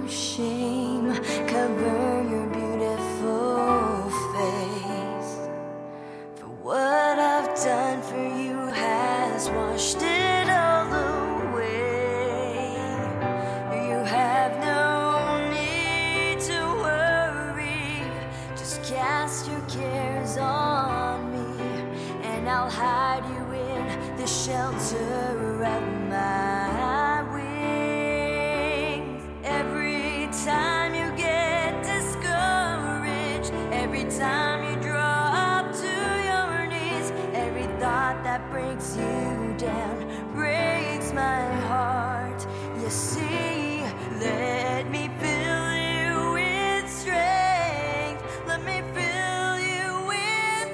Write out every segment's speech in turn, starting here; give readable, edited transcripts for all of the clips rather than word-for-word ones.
shame, cover your beautiful face. For what I've done for you has washed it all away. You have no need to worry, just cast your cares on me, and I'll hide you in the shelter of my wings. Every time you get discouraged, every time you drop to your knees, every thought that breaks you down breaks my heart. You see, let me fill you with strength, let me fill you with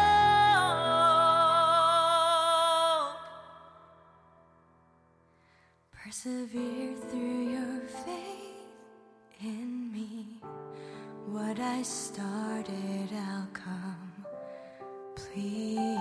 hope. Persevere through your faith in me. What I started, I'll complete.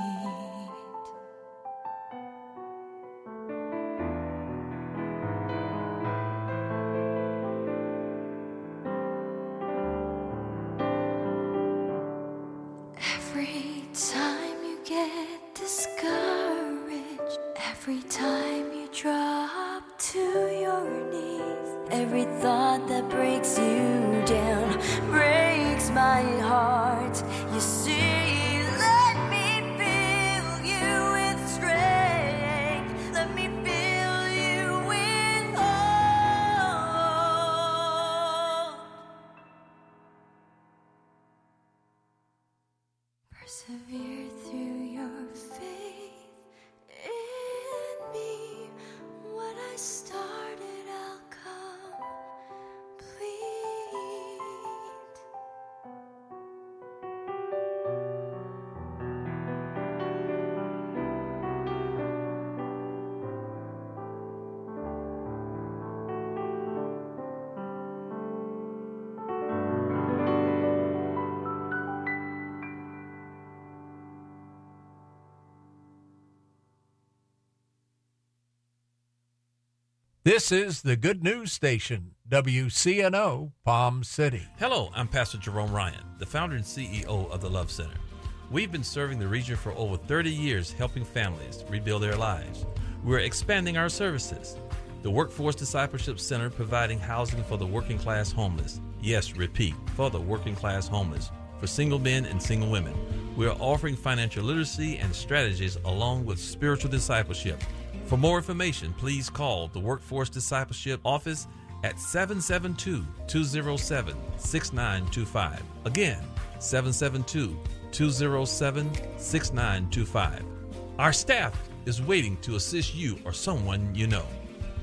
Every time you get discouraged, every time you drop to your knees, every thought that breaks you down breaks my heart. You see, let me fill you with strength, let me fill you with hope. Persevere through your faith in me. What I started, I'll complete. This is the Good News Station, WCNO, Palm City. Hello, I'm Pastor Jerome Ryan, the founder and CEO of the Love Center. We've been serving the region for over 30 years, helping families rebuild their lives. We're expanding our services. The Workforce Discipleship Center providing housing for the working class homeless. Yes, repeat, for the working class homeless, for single men and single women. We're offering financial literacy and strategies along with spiritual discipleship. For more information, please call the Workforce Discipleship Office at 772-207-6925. Again, 772-207-6925. Our staff is waiting to assist you or someone you know.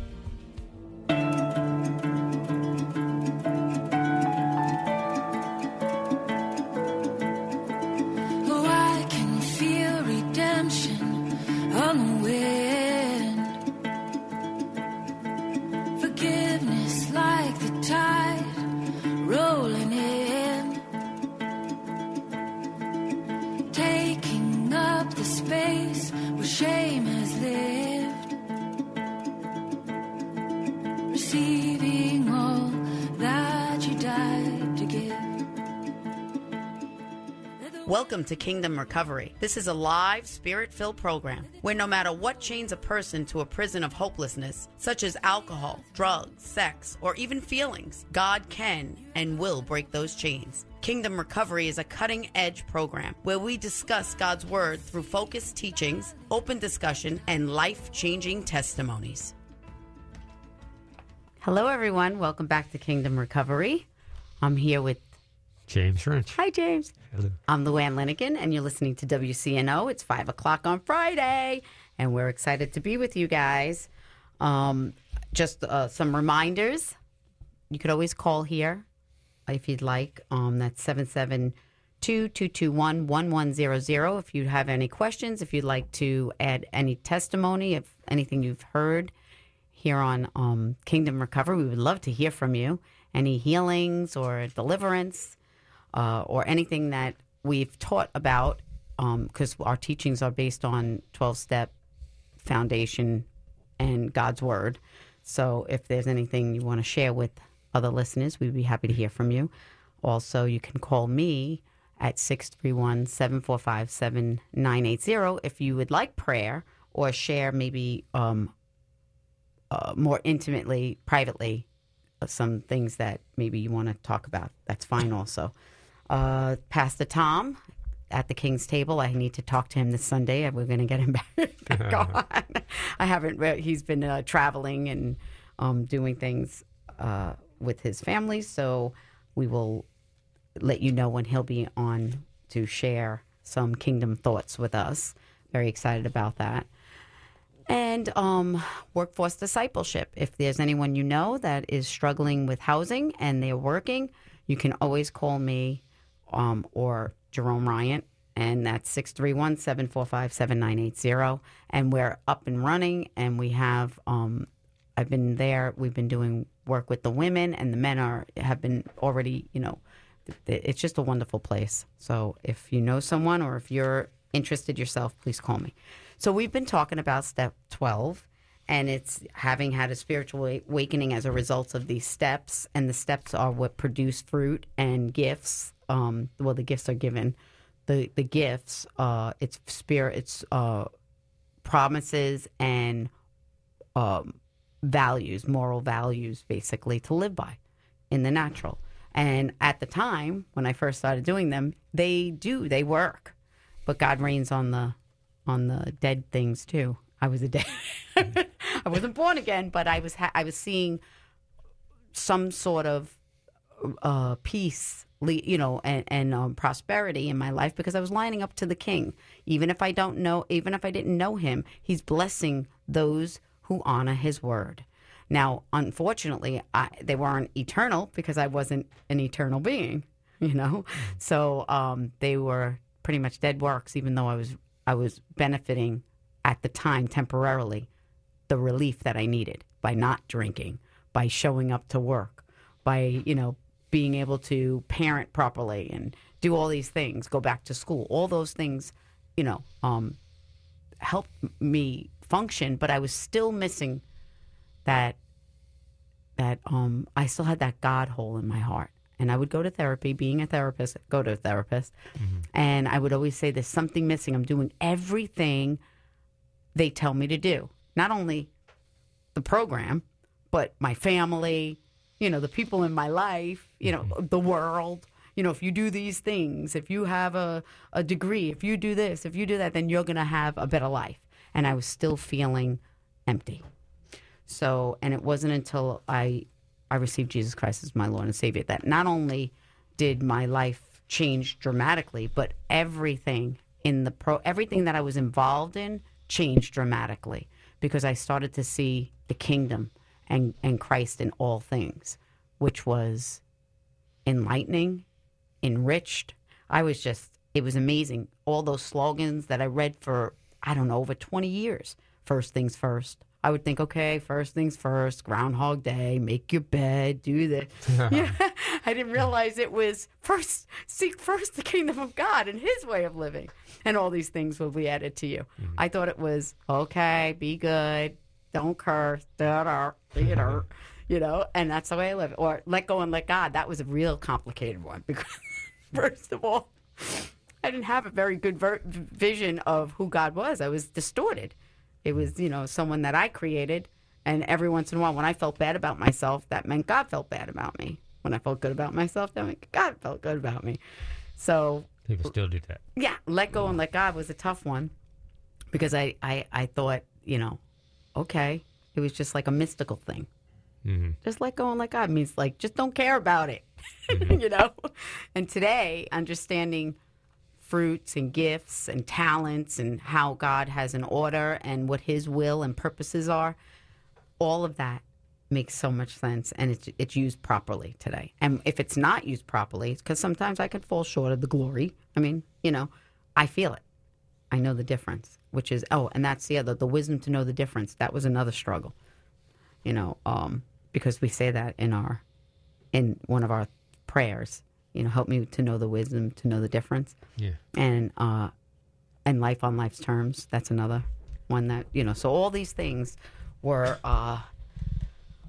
Oh, I can feel redemption on the wind. Forgiveness like the tide rolling in, taking up the space where shame has lived, receiving all that you died to give. Welcome to Kingdom Recovery. This is a live, spirit-filled program where no matter what chains a person to a prison of hopelessness, such as alcohol, drugs, sex, or even feelings, God can and will break those chains. Kingdom Recovery is a cutting-edge program where we discuss God's Word through focused teachings, open discussion, and life-changing testimonies. Hello, everyone. Welcome back to Kingdom Recovery. I'm here with James French. Hi, James. Hello. I'm Luann Linigan, and you're listening to WCNO. It's 5 o'clock on Friday, and we're excited to be with you guys. Just some reminders. You could always call here if you'd like. That's 772-221-1100. If you have any questions, if you'd like to add any testimony of anything you've heard here on Kingdom Recovery, we would love to hear from you. Any healings or deliverance or anything that we've taught about, because our teachings are based on 12-step foundation and God's Word. So if there's anything you want to share with other listeners, we'd be happy to hear from you. Also, you can call me at 631-745-7980 if you would like prayer or share maybe more intimately, privately, some things that maybe you want to talk about. That's fine also. Pastor Tom at the King's Table. I need to talk to him this Sunday. We're going to get him back on. I haven't. He's been traveling and doing things with his family, so we will let you know when he'll be on to share some kingdom thoughts with us. Very excited about that. And workforce discipleship. If there's anyone you know that is struggling with housing and they're working, you can always call me or Jerome Ryan, and that's 631-745-7980. And we're up and running, and we have, I've been there, we've been doing work with the women, and the men have been already, it's just a wonderful place. So if you know someone or if you're interested yourself, please call me. So we've been talking about step 12, and it's having had a spiritual awakening as a result of these steps, and the steps are what produce fruit and gifts. The gifts are given. The gifts, it's spirit, it's promises and values, moral values, basically, to live by in the natural. And at the time, when I first started doing them, they work. But God reigns on the dead things too. I was a dead. I wasn't born again, but I was seeing some sort of peace, and prosperity in my life because I was lining up to the King. Even if I didn't know him, he's blessing those who honor his word. Now, unfortunately, they weren't eternal because I wasn't an eternal being, So they were pretty much dead works, even though I was benefiting at the time temporarily the relief that I needed by not drinking, by showing up to work, by, being able to parent properly and do all these things, go back to school. All those things, helped me function, but I was still missing that I still had that God hole in my heart. And I would go to therapy, being a therapist, and I would always say, there's something missing. I'm doing everything they tell me to do. Not only the program, but my family, the people in my life, the world. If you do these things, if you have a degree, if you do this, if you do that, then you're going to have a better life. And I was still feeling empty. So, and it wasn't until I received Jesus Christ as my Lord and Savior that not only did my life change dramatically, but everything that I was involved in changed dramatically because I started to see the kingdom and Christ in all things, which was enlightening, enriched. It was amazing. All those slogans that I read for, over 20 years. First things first. I would think, okay, first things first, Groundhog Day, make your bed, do this. I didn't realize it was seek first the kingdom of God and his way of living. And all these things will be added to you. Mm-hmm. I thought it was, okay, be good, don't curse, and that's the way I live. Or let go and let God. That was a real complicated one because, first of all, I didn't have a very good vision of who God was. I was distorted. It was, someone that I created, and every once in a while, when I felt bad about myself, that meant God felt bad about me. When I felt good about myself, that meant God felt good about me. So people still do that. Yeah, let go and let God was a tough one because I thought, okay, it was just like a mystical thing. Mm-hmm. Just let go and let God means like just don't care about it, mm-hmm. And today, understanding fruits and gifts and talents and how God has an order and what his will and purposes are, all of that makes so much sense, and it's used properly today. And if it's not used properly, because sometimes I could fall short of the glory. I mean, I feel it. I know the difference, which is, and that's the wisdom to know the difference. That was another struggle, because we say that in one of our prayers. Help me to know the wisdom, to know the difference. Yeah. And life on life's terms, that's another one that, so all these things were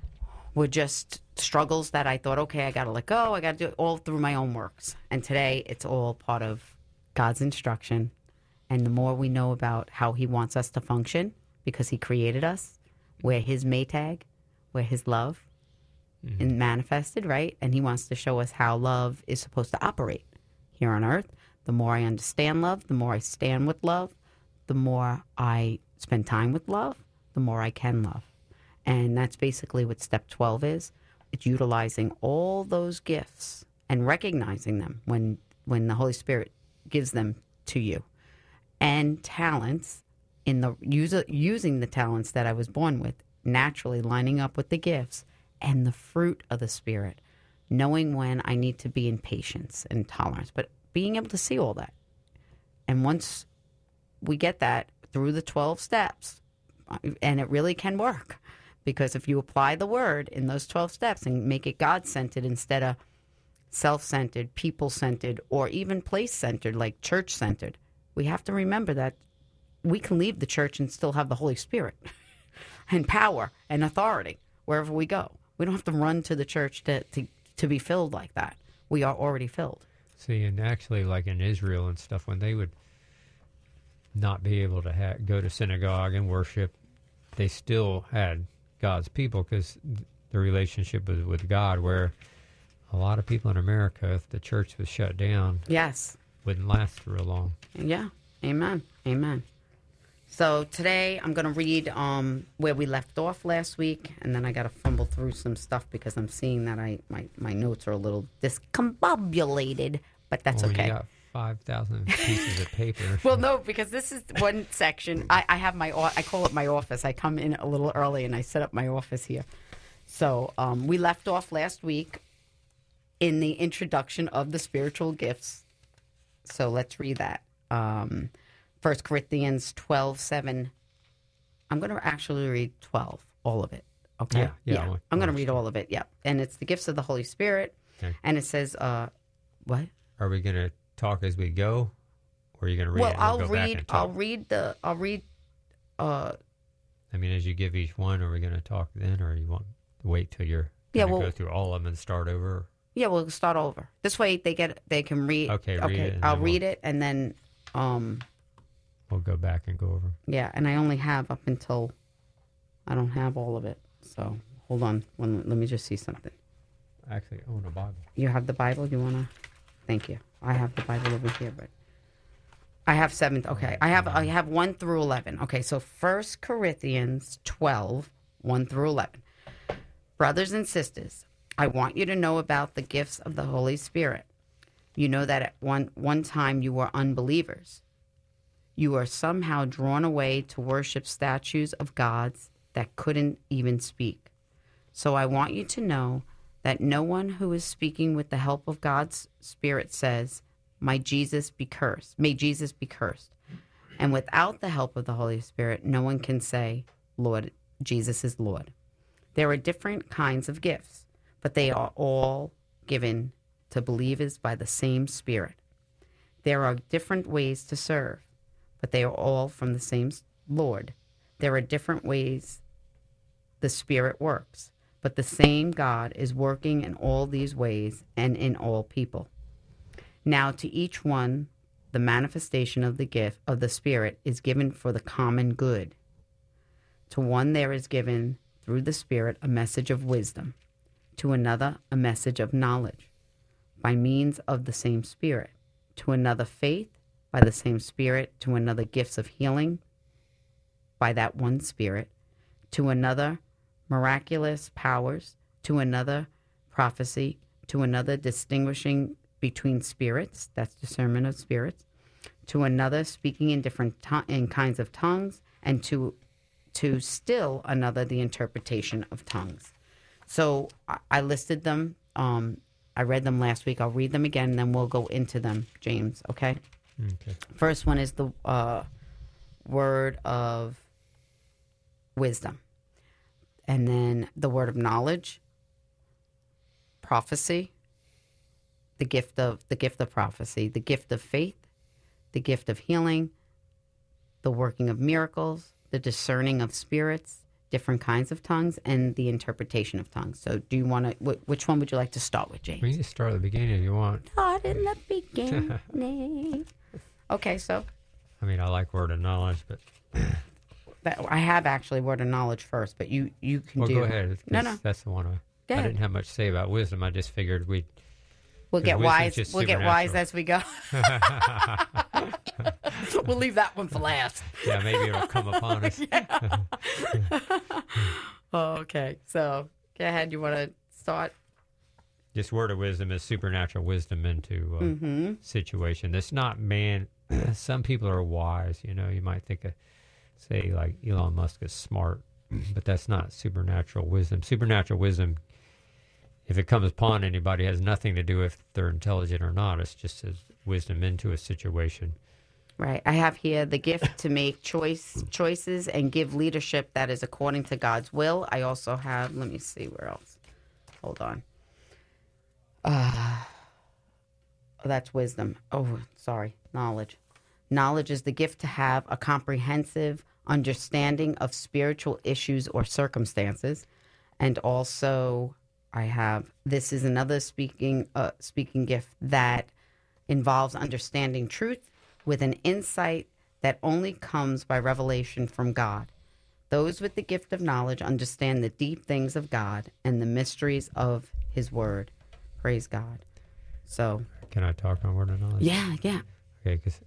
were just struggles that I thought, okay, I got to let go. I got to do it all through my own works. And today it's all part of God's instruction. And the more we know about how he wants us to function, because he created us, we're his Maytag, we're his love, and manifested, right? And he wants to show us how love is supposed to operate here on earth. The more I understand love, the more I stand with love, the more I spend time with love, the more I can love. And that's basically what step 12 is. It's utilizing all those gifts and recognizing them when the Holy Spirit gives them to you. And talents, in the using the talents that I was born with, naturally lining up with the gifts and the fruit of the Spirit, knowing when I need to be in patience and tolerance, but being able to see all that. And once we get that through the 12 steps, and it really can work, because if you apply the word in those 12 steps and make it God-centered instead of self-centered, people-centered, or even place-centered, like church-centered, we have to remember that we can leave the church and still have the Holy Spirit and power and authority wherever we go. We don't have to run to the church to be filled like that. We are already filled. See, and actually, like in Israel and stuff, when they would not be able to go to synagogue and worship, they still had God's people because the relationship was with God, where a lot of people in America, if the church was shut down, yes, wouldn't last real long. Yeah. Amen. Amen. So today I'm going to read where we left off last week, and then I got to fumble through some stuff because I'm seeing that my notes are a little discombobulated, but that's okay. You got 5,000 pieces of paper. Well, no, because this is one section. I have I call it my office. I come in a little early and I set up my office here. So we left off last week in the introduction of the spiritual gifts. So let's read that. 1 Corinthians 12:7. I'm going to actually read 12, all of it. Okay? Yeah. I'm going to read all of it, yeah. And it's the gifts of the Holy Spirit. Okay. And it says, what? Are we going to talk as we go? Or are you going to read it? I'll read. I mean, as you give each one, are we going to talk then? Or you want to wait till you're going to go through all of them and start over? Yeah, we'll start over. This way they can read. Okay, read it. I'll read it and then we'll go back and go over. Yeah, and I only have up until I don't have all of it. So hold on. Let me just see something. Actually, I own a Bible. You have the Bible? You want to? Thank you. I have the Bible over here, but I have 7. Okay, I have 1 through 11. Okay, so 1 Corinthians 12, 1 through 11. Brothers and sisters, I want you to know about the gifts of the Holy Spirit. You know that at one time you were unbelievers. You are somehow drawn away to worship statues of gods that couldn't even speak. So I want you to know that no one who is speaking with the help of God's Spirit says, May Jesus be cursed. And without the help of the Holy Spirit, no one can say, Lord, Jesus is Lord. There are different kinds of gifts, but they are all given to believers by the same Spirit. There are different ways to serve, but they are all from the same Lord. There are different ways the Spirit works, but the same God is working in all these ways and in all people. Now to each one, the manifestation of the gift of the Spirit is given for the common good. To one there is given through the Spirit a message of wisdom, to another a message of knowledge, by means of the same Spirit, to another faith, by the same Spirit, to another gifts of healing, by that one Spirit, to another miraculous powers, to another prophecy, to another distinguishing between spirits, that's discernment of spirits, to another speaking in different in kinds of tongues, and to still another the interpretation of tongues. So I listed them. I read them last week. I'll read them again, and then we'll go into them, James, okay? Okay. First one is the word of wisdom. And then the word of knowledge, prophecy, the gift of prophecy, the gift of faith, the gift of healing, the working of miracles, the discerning of spirits, different kinds of tongues, and the interpretation of tongues. So do you want to, which one would you like to start with, James? We can start at the beginning if you want. Start in the beginning. Okay, so. I mean, I like word of knowledge, but... I have actually word of knowledge first, but you can well, do. Go ahead. No. That's the one I didn't have much to say about wisdom. I just figured we'll get wise. We'll get wise as we go. We'll leave that one for last. Yeah, maybe it'll come upon us. Okay, so go ahead. You want to start? Just word of wisdom is supernatural wisdom into situation. That's not man. Some people are wise. You know, you might think of, say, like Elon Musk is smart, but that's not supernatural wisdom. Supernatural wisdom, if it comes upon anybody, has nothing to do with if they're intelligent or not. It's just as wisdom into a situation. Right. I have here the gift to make choices and give leadership that is according to God's will. I also have, let me see where else. Hold on. That's wisdom. Oh, sorry. Knowledge. Knowledge is the gift to have a comprehensive understanding of spiritual issues or circumstances. And also I have, this is another speaking gift that involves understanding truth with an insight that only comes by revelation from God. Those with the gift of knowledge understand the deep things of God and the mysteries of his word. Praise God. So, can I talk on word of knowledge? Yeah. Okay, because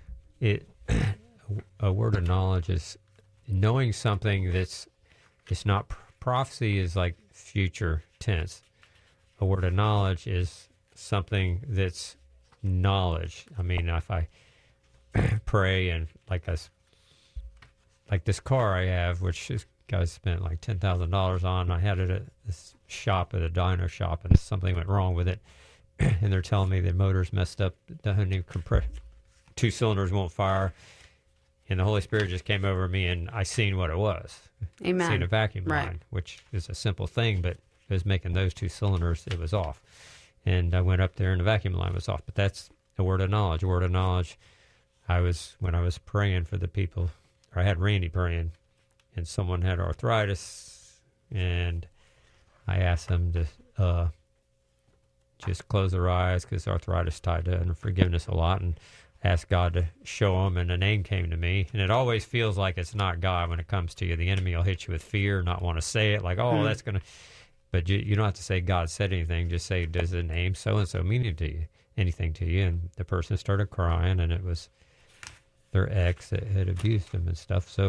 a word of knowledge is knowing something that's, it's not, prophecy is like future tense. A word of knowledge is something that's knowledge. I mean, if I pray and like this car I have, which this guy spent like $10,000 on, I had it at this shop, at a dyno shop, and something went wrong with it. And they're telling me the motor's messed up, the new compressor, 2 cylinders won't fire. And the Holy Spirit just came over me, and I seen what it was. Amen. Seen a vacuum Right. line, which is a simple thing, but it was making those 2 cylinders, it was off. And I went up there, and the vacuum line was off. But that's a word of knowledge. A word of knowledge, when I was praying for the people, or I had Randy praying, and someone had arthritis, and I asked them to just close their eyes, because arthritis tied to unforgiveness a lot, and asked God to show them, and a name came to me. And it always feels like it's not God when it comes to you. The enemy will hit you with fear, not want to say it, like, oh, that's going to... But you don't have to say God said anything. Just say, does the name so-and-so mean anything to you? And the person started crying, and it was their ex that had abused them and stuff. So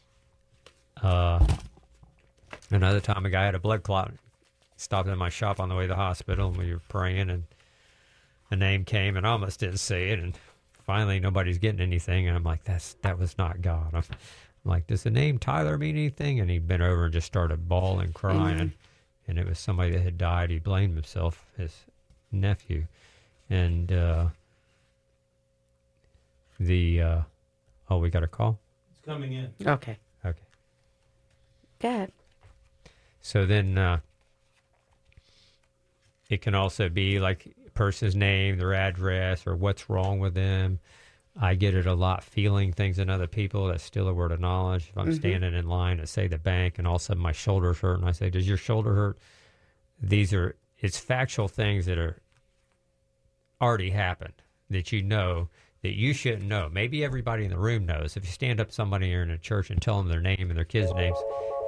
another time, a guy had a blood clot, stopped in my shop on the way to the hospital, and we were praying, and a name came, and I almost didn't say it, and finally nobody's getting anything, and I'm like, that was not God. I'm like, does the name Tyler mean anything? And he bent over and just started bawling, crying, and it was somebody that had died. He blamed himself, his nephew, and we got a call? It's coming in. Okay. Go ahead. So then it can also be like a person's name, their address, or what's wrong with them. I get it a lot, feeling things in other people. That's still a word of knowledge. If I'm standing in line at, say, the bank, and all of a sudden my shoulders hurt, and I say, does your shoulder hurt? It's factual things that are already happened that you know that you shouldn't know. Maybe everybody in the room knows. If you stand up to somebody here in a church and tell them their name and their kids' names,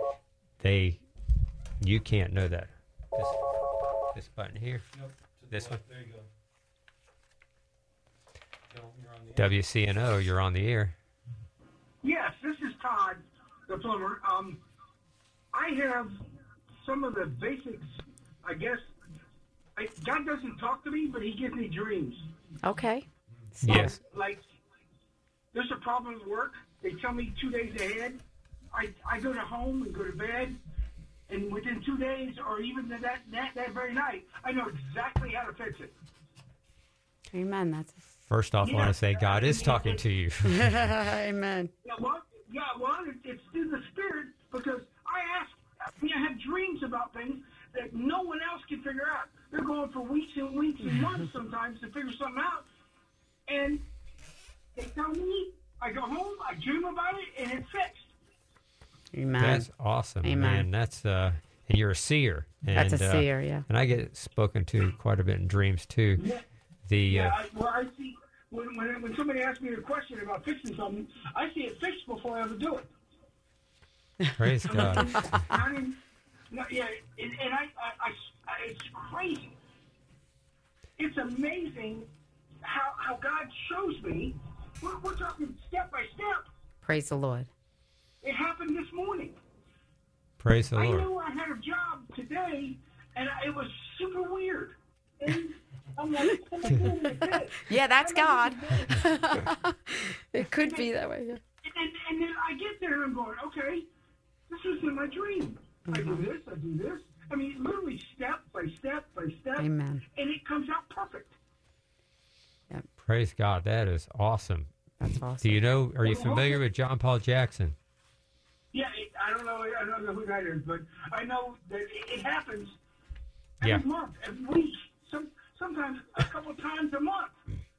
you can't know that. This button here. Nope. This one. There you go. You're on the WCNO, you're on the air. Yes, this is Todd, the plumber. I have some of the basics, I guess. God doesn't talk to me, but he gives me dreams. Okay. Yes. Like, there's a problem at work. They tell me 2 days ahead. I go to home and go to bed, and within 2 days, or even that very night, I know exactly how to fix it. Amen. That's First off, I want to say God is talking to you. Amen. Well, it's through the Spirit, because I have dreams about things that no one else can figure out. They're going for weeks and weeks and months sometimes to figure something out. And they tell me, I go home, I dream about it, and it's fixed. Amen. That's awesome, Amen. man. That's and you're a seer. And, That's a seer, yeah. And I get spoken to quite a bit in dreams too. I see when somebody asks me a question about fixing something, I see it fixed before I ever do it. Praise God. I mean, no, yeah, and it's crazy. It's amazing how God shows me. We're talking step by step. Praise the Lord. It happened this morning. Praise the I Lord. knew I had a job today, and it was super weird. And I'm like, what am I doing with this? Yeah, that's What am I God. doing with this? It could be that way. Yeah. And then I get there and I'm going, okay, this was in my dream. I do this, I do this. I mean, literally step by step by step. Amen. And it comes out perfect. Praise God. That is awesome. That's awesome. Do you know? Are you familiar with John Paul Jackson? Yeah, I don't know who that is, but I know that it happens every Yeah. month, every week, sometimes a couple times a month.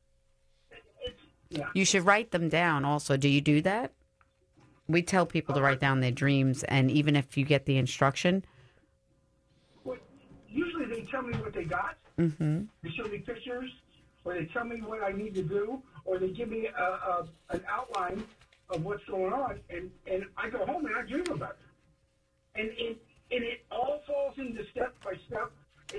Yeah. You should write them down also. Do you do that? We tell people to write down their dreams, and even if you get the instruction. Well, usually they tell me what they got. Mm-hmm. They show me pictures, or they tell me what I need to do, or they give me an outline of what's going on, and I go home and I dream about it. And it all falls into step by step.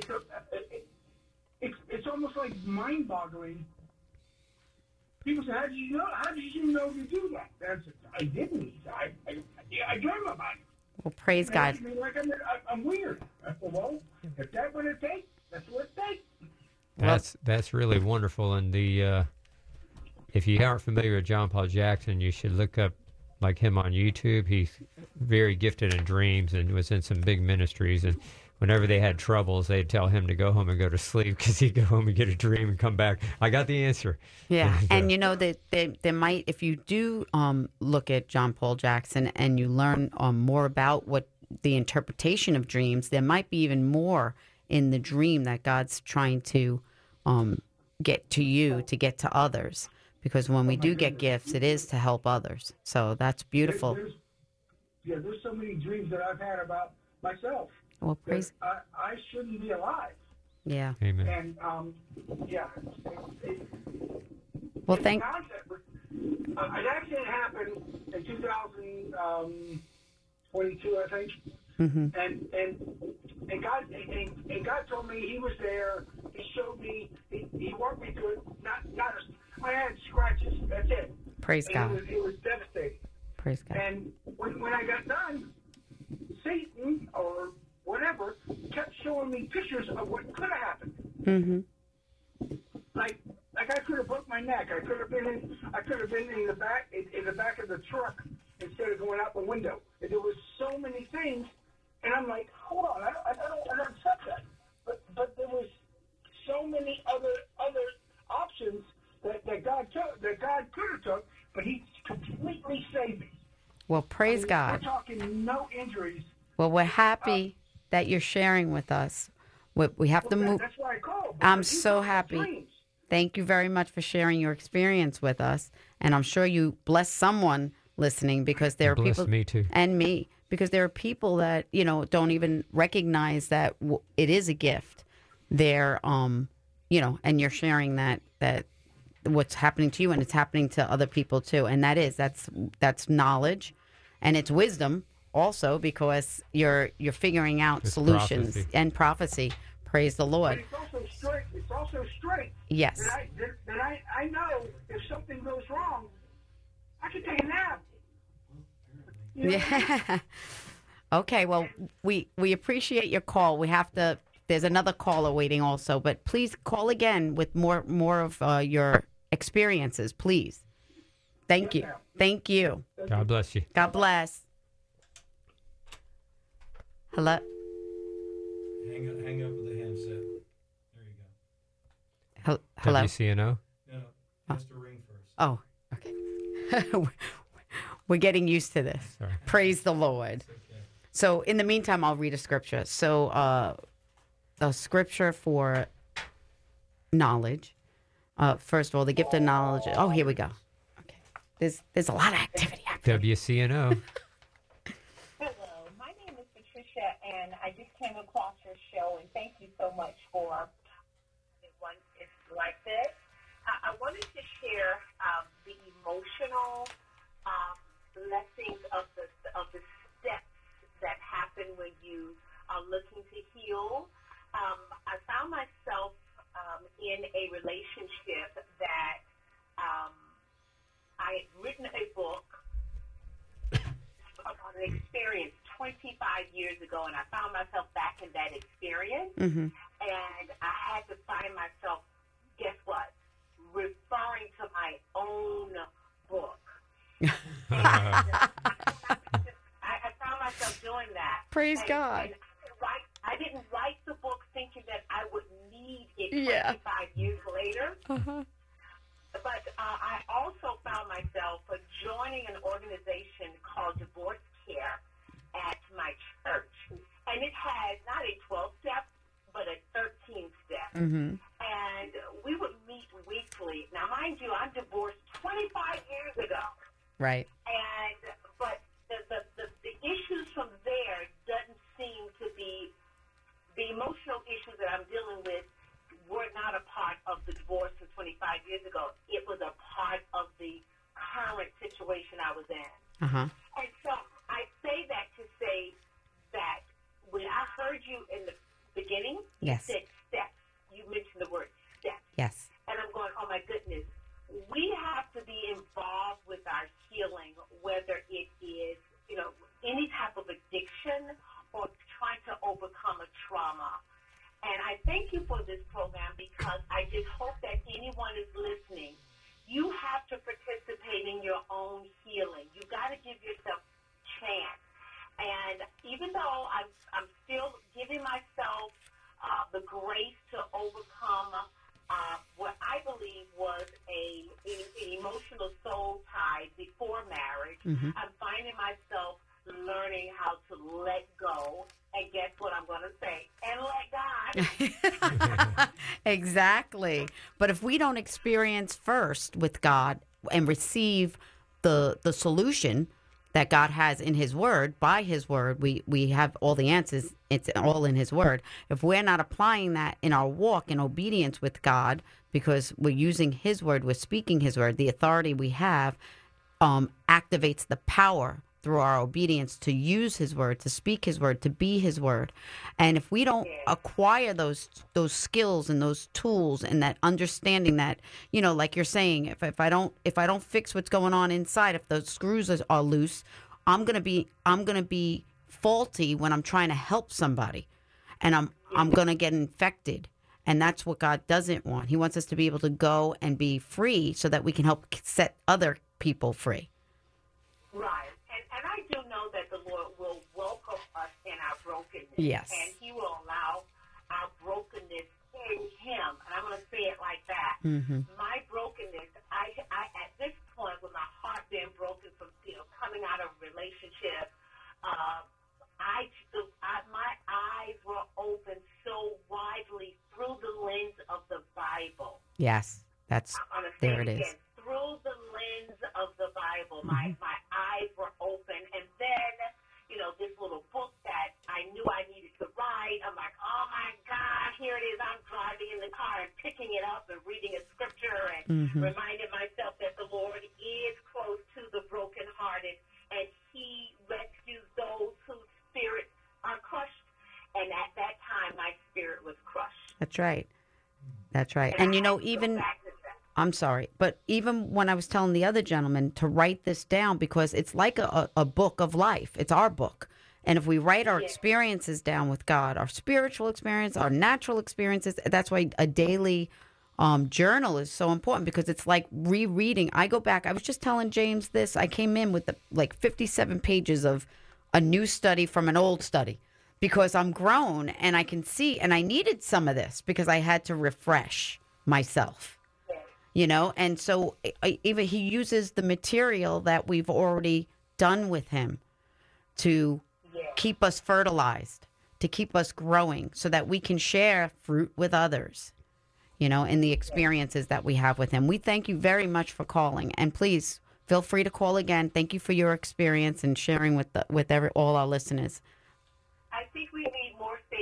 It's almost like mind-boggling. People say, "How did you know? How did you know to do that?" I didn't. I dream about it. Well, praise God. I mean, like I'm weird. I said, well, if that's what it takes, that's what it takes. That's really wonderful. And if you aren't familiar with John Paul Jackson, you should look up like him on YouTube. He's very gifted in dreams and was in some big ministries. And whenever they had troubles, they'd tell him to go home and go to sleep because he'd go home and get a dream and come back. I got the answer. Yeah, and you know that they might, if you do look at John Paul Jackson and you learn more about what the interpretation of dreams, there might be even more in the dream that God's trying to get to you, to get to others. Because when we do get gifts, it is to help others. So that's beautiful. There's so many dreams that I've had about myself. Well, praise. I shouldn't be alive. Yeah. Amen. And Well, it's thank. a concept. An accident happened in 2022, I think. Mm-hmm. And God told me He was there. He showed me. He walked me through it. I had scratches. That's it. Praise And God. It was devastating. Praise God. And when I got done, Satan or whatever kept showing me pictures of what could have happened. Mm-hmm. Like I could have broke my neck. I could have been in the back of the truck instead of going out the window. And there was so many things, and I'm like, hold on, I don't accept that. But there was so many other options that God could have took, but He completely saved me. Well, praise God. We're talking no injuries. Well, we're happy that you're sharing with us. We have to move. That's why I called. I'm because you so talk about happy. dreams. Thank you very much for sharing your experience with us. And I'm sure you bless someone listening, because there are Bless people. me too. And me. Because there are people that, don't even recognize that it is a gift. They're, and you're sharing that what's happening to you, and it's happening to other people too. And that's knowledge, and it's wisdom also, because you're figuring out It's solutions prophecy. and prophecy. Praise the But Lord. it's also straight. Yes. That I know if something goes wrong, I can take a nap. You know what I mean? Yeah. Okay. Well, we appreciate your call. We have to. There's another caller waiting also, but please call again with more of your experiences, please. Thank you. Thank you. God bless you. God bless. Hello. Hang up with the handset. There you go. Hello. WCNO? No, has to ring first. Oh, okay. We're getting used to this. Sorry. Praise the Lord. Okay. So in the meantime, I'll read a scripture. So a scripture for knowledge. First of all, the gift of knowledge. Oh, here we go. Okay. There's a lot of activity happening. WCNO. came across your show, and thank you so much for one is like this. I wanted to share the emotional blessings of the steps that happen when you are looking to heal. I found myself in a relationship that I had written a book about an experience 25 years ago, and I found myself back in that experience, and I had to find myself, guess what, referring to my own book. I found myself doing that. Praise God. And I didn't write the book thinking that I would need it 25 years later. But I also found myself joining an organization called Divorce Care at my church. And it has not a 12-step, but a 13-step. And we would meet weekly. Now, mind you, I'm divorced 25 years ago. Right. But the issues from there doesn't seem to be, the emotional issues that I'm dealing with were not a part of the divorce from 25 years ago. It was a part of the current situation I was in. And so I say that to say that when I heard you in the beginning, you said steps. You mentioned the word steps. Yes. And I'm going, oh my goodness, we have to be involved with our healing, whether it is, any type of addiction or trying to overcome a trauma. And I thank you for this program because I just hope that anyone is listening. You have to participate in your own healing. You got to give yourself a chance. And even though I'm still giving myself the grace to overcome what I believe was an emotional soul tie before marriage, I'm finding myself learning how to let go. And guess what I'm going to say? And let God. Exactly. But if we don't experience first with God and receive the solution that God has in His Word, by His Word, we have all the answers. It's all in His Word. If we're not applying that in our walk in obedience with God, because we're using His Word, we're speaking His Word, the authority we have activates the power through our obedience to use His Word, to speak His Word, to be His Word. And if we don't acquire those skills and those tools and that understanding that, like you're saying, if I don't fix what's going on inside, if those screws are loose, I'm gonna be faulty when I'm trying to help somebody, and I'm gonna get infected. And that's what God doesn't want. He wants us to be able to go and be free so that we can help set other people free. Right. And I do know that the Lord will welcome us in our brokenness. Yes. And He will allow our brokenness in Him. And I'm going to say it like that. My brokenness, I at this point, with my heart being broken from coming out of a relationship, my eyes were open so widely through the lens of the Bible. Yes, there it is. Again, through the lens of the Bible, my eyes were open, and then this little book that I knew I needed to write. I'm like, oh my God, here it is. I'm driving in the car and picking it up and reading a scripture and reminding myself that the Lord is close to the brokenhearted, and He rescues those whose spirits are crushed. And at that time, my spirit was crushed. That's right. That's right. And even. I'm sorry, but even when I was telling the other gentleman to write this down, because it's like a book of life. It's our book. And if we write our experiences down with God, our spiritual experience, our natural experiences, that's why a daily journal is so important, because it's like rereading. I go back. I was just telling James this. I came in with 57 pages of a new study from an old study, because I'm grown and I can see, and I needed some of this because I had to refresh myself. And so even he uses the material that we've already done with him to keep us fertilized, to keep us growing, so that we can share fruit with others, in the experiences that we have with him. We thank you very much for calling, and please feel free to call again. Thank you for your experience and sharing with all our listeners. I think we need more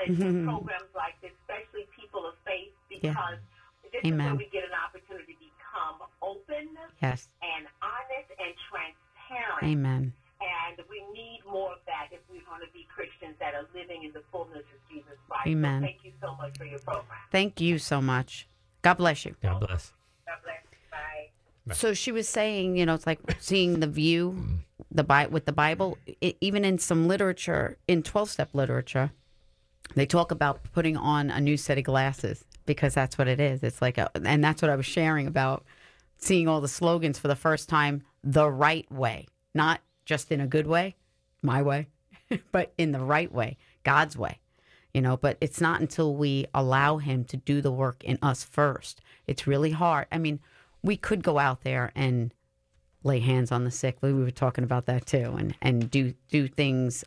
knowledge with programs like this, especially people of faith, because this is where we get an opportunity to become open and honest and transparent. Amen. And we need more of that if we're going to be Christians that are living in the fullness of Jesus Christ. Amen. So thank you so much for your program. Thank you so much. God bless you. God bless. God bless. Bye. So she was saying, it's like seeing the view, with the Bible, even in some literature, in 12-step literature, they talk about putting on a new set of glasses, because that's what it is. It's like, and that's what I was sharing about seeing all the slogans for the first time the right way, not just in a good way, my way, but in the right way, God's way, but it's not until we allow him to do the work in us first. It's really hard. I mean, we could go out there and lay hands on the sick. We were talking about that too, and do things,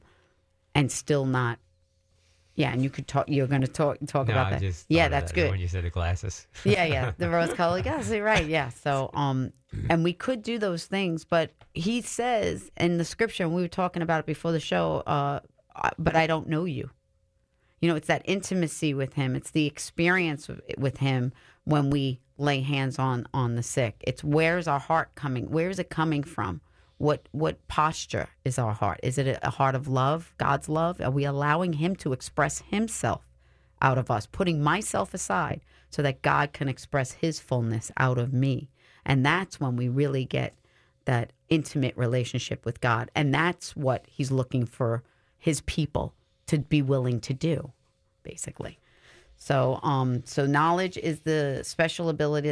and still not. Yeah, and you could talk. You're going to talk about that. That's good. When you said the glasses. The rose-colored glasses. Right. Yeah. So, and we could do those things, but he says in the scripture, and we were talking about it before the show. But I don't know you. It's that intimacy with him. It's the experience with him when we lay hands on the sick. It's where's our heart coming? Where is it coming from? What posture is our heart? Is it a heart of love, God's love? Are we allowing him to express himself out of us, putting myself aside so that God can express his fullness out of me? And that's when we really get that intimate relationship with God. And that's what he's looking for his people to be willing to do, basically. So knowledge is the special ability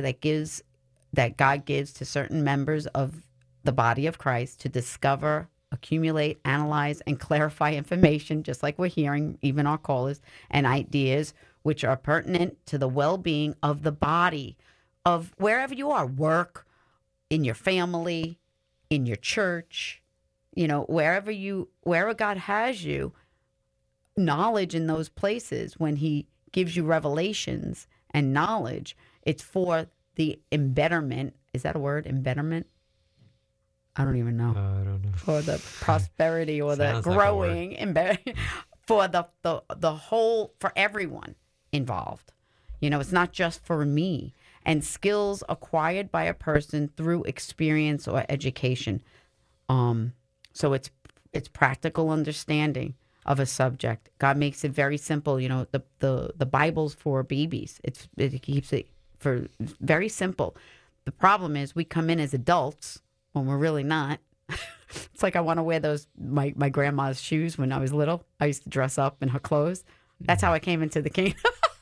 that God gives to certain members of the body of Christ to discover, accumulate, analyze, and clarify information, just like we're hearing, even our callers, and ideas which are pertinent to the well-being of the body of wherever you are, work, in your family, in your church, wherever God has you, knowledge in those places. When he gives you revelations and knowledge, it's for the embetterment. Is that a word? Embetterment? I don't even know. I don't know. For the prosperity or the growing, for the whole, for everyone involved. It's not just for me. And skills acquired by a person through experience or education. So it's practical understanding of a subject. God makes it very simple. The Bible's for babies. It keeps it for very simple. The problem is we come in as adults when we're really not. It's like I want to wear those my grandma's shoes when I was little. I used to dress up in her clothes. That's how I came into the kingdom.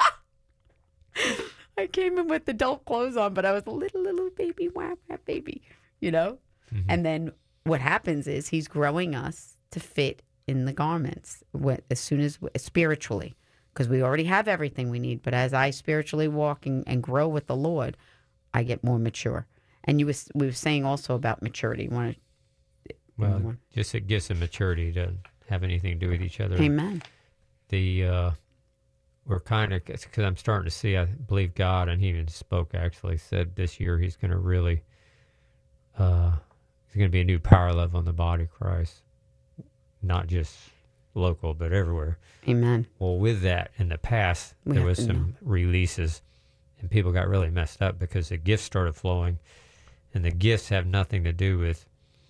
I came in with adult clothes on, but I was a little baby, wah, baby, And then what happens is he's growing us to fit in the garments as soon as spiritually, because we already have everything we need. But as I spiritually walk and grow with the Lord, I get more mature. And we were saying also about maturity. Just it gives them maturity to have anything to do with each other. Amen. We're kind of, because I'm starting to see, I believe God, and he even said this year he's going to really, he's going to be a new power level in the body of Christ, not just local, but everywhere. Amen. Well, with that, in the past, there was some releases, and people got really messed up because the gifts started flowing, and the gifts have nothing to do with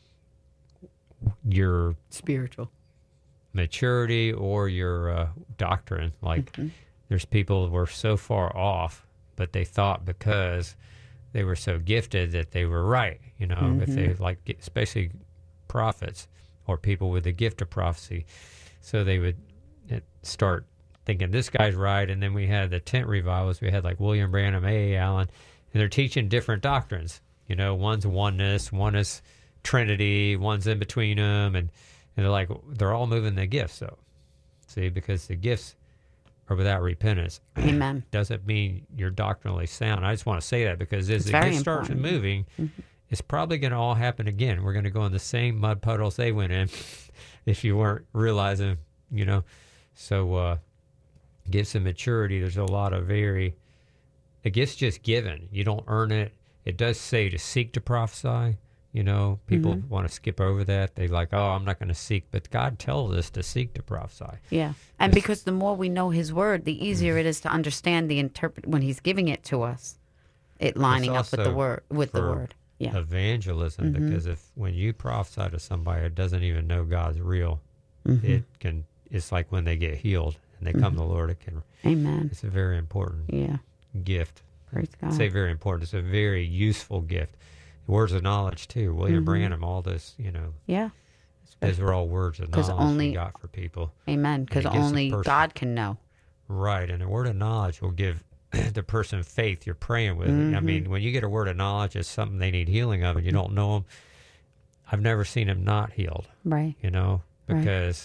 your spiritual maturity or your doctrine. Like there's people who were so far off, but they thought because they were so gifted that they were right. If they especially prophets or people with the gift of prophecy. So they would start thinking this guy's right. And then we had the tent revivals. We had like William Branham, A. Allen, and they're teaching different doctrines. One's oneness, one is Trinity, one's in between them. And they're all moving the gifts. So see, because the gifts are without repentance. Amen. Doesn't mean you're doctrinally sound. I just want to say that because as the gift starts moving, it's probably going to all happen again. We're going to go in the same mud puddles they went in if you weren't realizing, So gifts of maturity, there's a lot of the gift's just given. You don't earn it. It does say to seek to prophesy, You know, people want to skip over that. They like, oh, I'm not going to seek. But God tells us to seek to prophesy. Yeah. And because the more we know his word, the easier it is to understand the interpret when he's giving it to us. It lining up with the word Yeah. Evangelism, because when you prophesy to somebody that doesn't even know God's real, it's like when they get healed and they come to the Lord, Amen. It's a very important gift. Praise God. I say very important. It's a very useful gift. Words of knowledge too. William Branham, all this, Yeah. Those are all words of knowledge we got for people. Amen. Because only God can know. Right, and a word of knowledge will give the person faith you're praying with. I mean, when you get a word of knowledge, it's something they need healing of, and you don't know them. I've never seen them not healed. Right. Because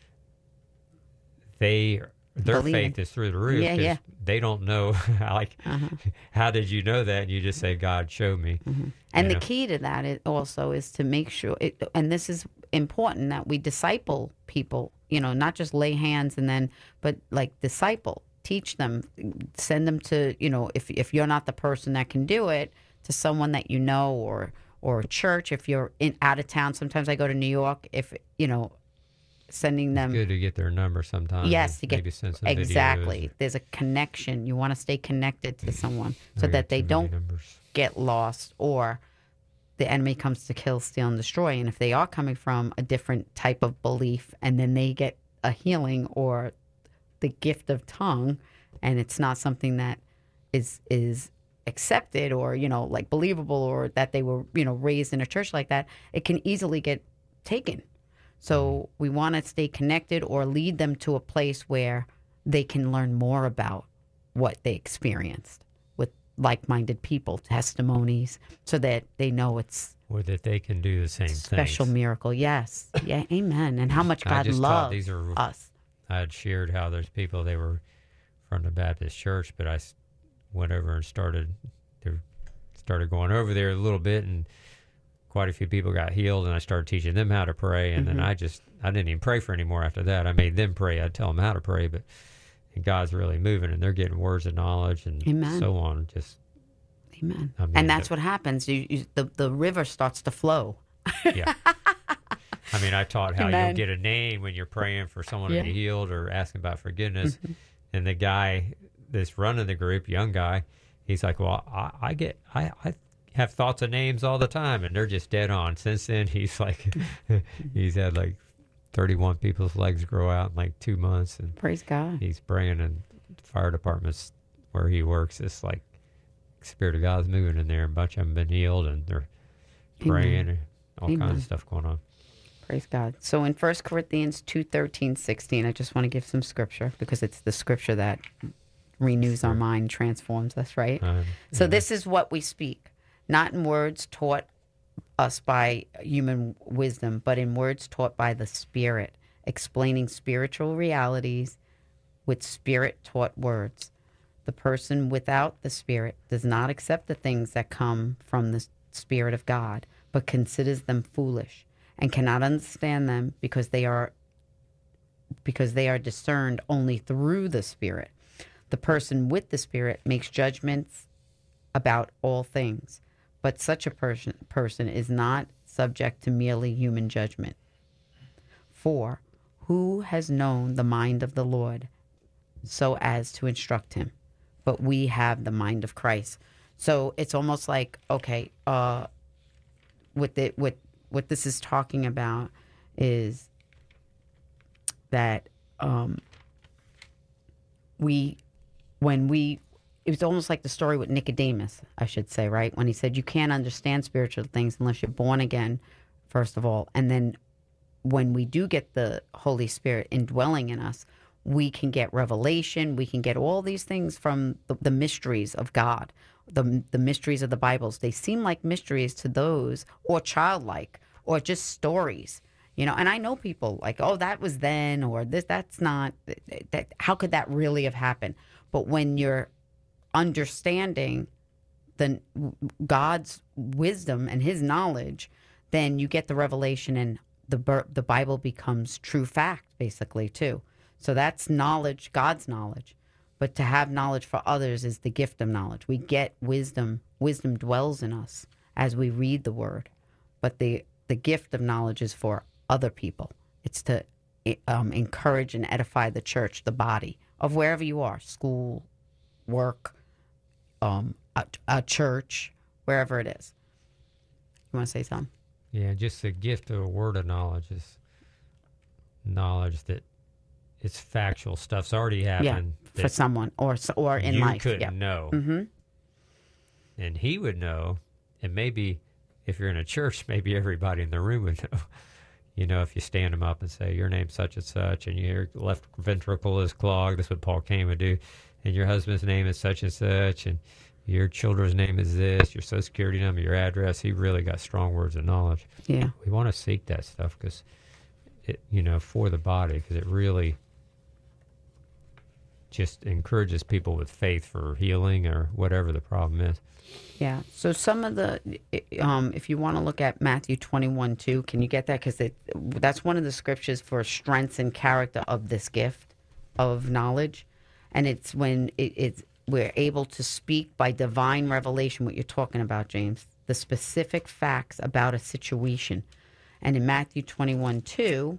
their faith is through the roof. Yeah. They don't know, how did you know that? And you just say, God showed me. And the key to that also is to make sure, and this is important, that we disciple people, not just lay hands but like disciple, teach them, send them to, if you're not the person that can do it, to someone that you know, or a church. If you're out of town, sometimes I go to New York, sending them. It's good to get their number sometimes. Yes, to get send some exactly. videos. There's a connection. You want to stay connected to someone so that they don't get lost, or the enemy comes to kill, steal, and destroy. And if they are coming from a different type of belief, and then they get a healing or the gift of tongue, and it's not something that is accepted or like believable, or that they were raised in a church like that, it can easily get taken. So we want to stay connected or lead them to a place where they can learn more about what they experienced with like-minded people, testimonies, so that they know it's or that they can do the same special things. Miracle. Yes. Yeah. Amen. And how much God loves us. I had shared how there's people, they were from the Baptist church, but I went over and started going over there a little bit, and quite a few people got healed, and I started teaching them how to pray. And then I didn't even pray for anymore after that. I made them pray. I'd tell them how to pray, but God's really moving, and they're getting words of knowledge and so on. Amen. And that's what happens. The river starts to flow. Yeah. I mean, I taught how you'll get a name when you're praying for someone to be healed or asking about forgiveness. And the guy that's running the group, young guy, he's like, well, I have thoughts of names all the time, and they're just dead on. Since then, he's like, he's had like 31 people's legs grow out in like 2 months. And praise God. He's praying in fire departments where he works. It's like Spirit of God's moving in there. A bunch of them been healed, and they're praying, and all kinds of stuff going on. Praise God. So in 1 Corinthians 2:13-16, I just want to give some scripture, because it's the scripture that renews our mind, transforms us, right? So this is what we speak. Not in words taught us by human wisdom, but in words taught by the Spirit, explaining spiritual realities with Spirit-taught words. The person without the Spirit does not accept the things that come from the Spirit of God, but considers them foolish and cannot understand them because they are discerned only through the Spirit. The person with the Spirit makes judgments about all things, but such a person is not subject to merely human judgment. For who has known the mind of the Lord so as to instruct him? But we have the mind of Christ. So it's almost like, okay, what this is talking about is that it was almost like the story with Nicodemus, I should say, right? When he said you can't understand spiritual things unless you're born again, first of all. And then when we do get the Holy Spirit indwelling in us, we can get revelation. We can get all these things from the mysteries of God, the mysteries of the Bibles. They seem like mysteries to those, or childlike, or just stories. And I know people like, oh, that was then, or this, that's not, that. How could that really have happened? But when you're understanding God's wisdom and his knowledge, then you get the revelation, and the Bible becomes true fact, basically, too. So that's knowledge, God's knowledge. But to have knowledge for others is the gift of knowledge. We get wisdom. Wisdom dwells in us as we read the word. but the gift of knowledge is for other people. It's to encourage and edify the church, the body of wherever you are, school, work, a church, wherever it is. You want to say something? Yeah, just the gift of a word of knowledge is knowledge that it's factual stuff's already happened. For someone or in life. You couldn't know. Mm-hmm. And he would know, and maybe if you're in a church, maybe everybody in the room would know. You know, if you stand them up and say, your name's such and such, and your left ventricle is clogged, that's what Paul Cain would do, and your husband's name is such and such, and your children's name is this, your social security number, your address. He really got strong words of knowledge. Yeah. We want to seek that stuff because, for the body, because it really just encourages people with faith for healing or whatever the problem is. Yeah. So some of the, if you want to look at Matthew 21:2, can you get that? Because that's one of the scriptures for strengths and character of this gift of knowledge. And it's when we're able to speak by divine revelation, what you're talking about, James, the specific facts about a situation. And in Matthew 21:2,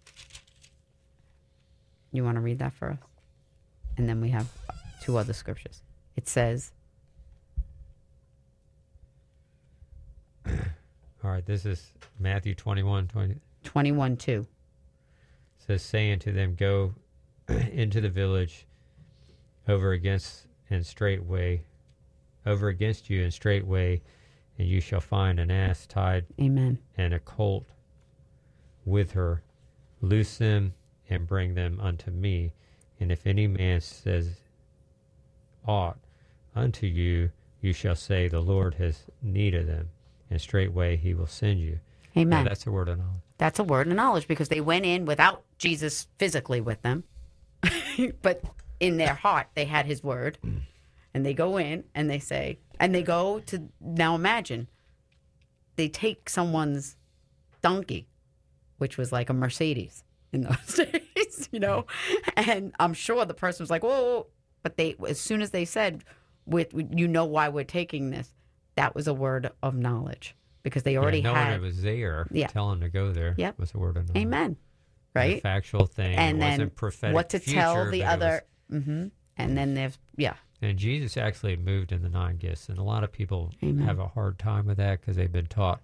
you want to read that for us? And then we have two other scriptures. It says, all right, this is Matthew 21:2. It says, saying to them, go into the village over against you, and straightway, and you shall find an ass tied, amen, and a colt with her. Loose them and bring them unto me. And if any man says aught unto you, you shall say, the Lord has need of them, and straightway he will send you. Amen. Now, that's a word of knowledge. That's a word of knowledge because they went in without Jesus physically with them, but in their heart they had his word. And they go in and they say, and they go to, now imagine, they take someone's donkey, which was like a Mercedes in those days, and I'm sure the person was like, whoa, but as soon as they said, why we're taking this, that was a word of knowledge because they already knowing had. It was there, tell them to go there, was a word of knowledge. Amen. Right? A factual thing. And it then wasn't prophetic what to future, tell the other. Was, and then there's, And Jesus actually moved in the 9 gifts, and a lot of people Amen. have a hard time with that because they've been taught,